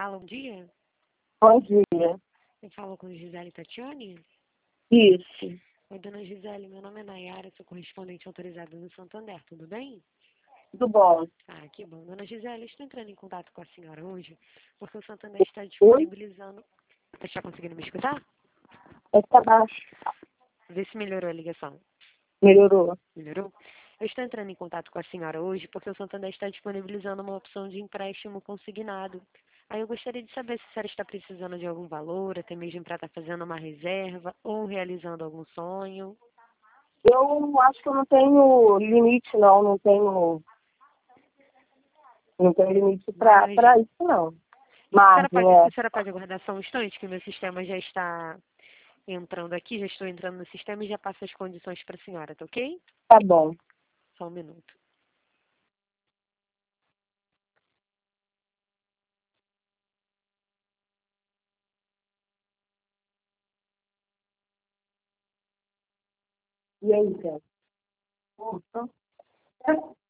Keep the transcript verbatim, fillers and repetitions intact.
fala, bom dia. Bom dia. Eu falo com Gisele Tatiane? Isso. Oi, dona Gisele, meu nome é Nayara, sou correspondente autorizada no Santander, tudo bem? Tudo bom. Ah, que bom. Dona Gisele, eu estou entrando em contato com a senhora hoje, porque o Santander está Oi? disponibilizando... Você está conseguindo me escutar? Está baixo. Vê se melhorou a ligação. Melhorou. Melhorou? Eu estou entrando em contato com a senhora hoje porque o Santander está disponibilizando uma opção de empréstimo consignado. Aí eu gostaria de saber se a senhora está precisando de algum valor, até mesmo para estar fazendo uma reserva ou realizando algum sonho. Eu acho que eu não tenho limite, não. Não tenho, não tenho limite para Mas isso, não. a senhora, Margem, pode, a é. senhora pode aguardar só um instante, que o meu sistema já está entrando aqui, já estou entrando no sistema e já passo as condições para a senhora, tá ok? Tá bom. Só um minuto. E aí, Zé? Opa.